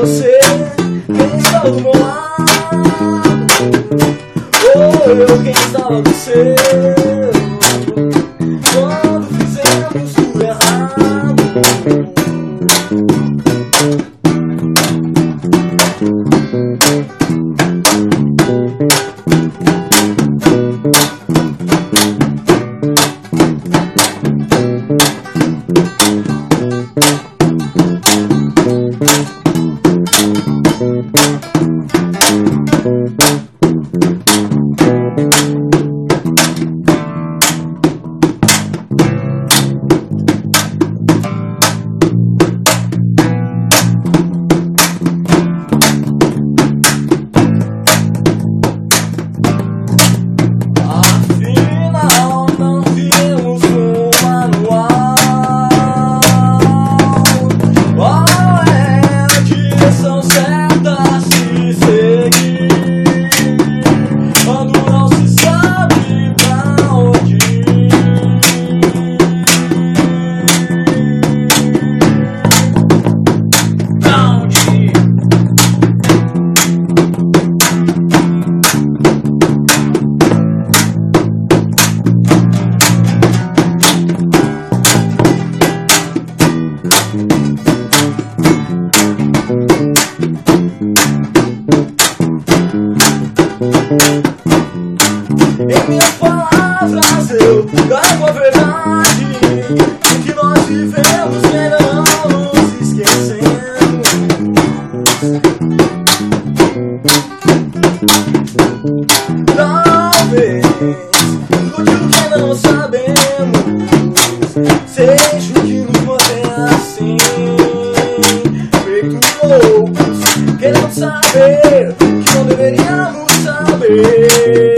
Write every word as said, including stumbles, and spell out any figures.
você, quem está do meu lado, ou eu quem está do seu, quando fizemos tudo errado. Em minhas palavras eu trago a verdade de que nós vivemos, melhor não nos esquecemos. Talvez tudo aquilo que ainda não sabemos seja o que nos mantém assim, feitos loucos, querendo saber que não deveríamos saber.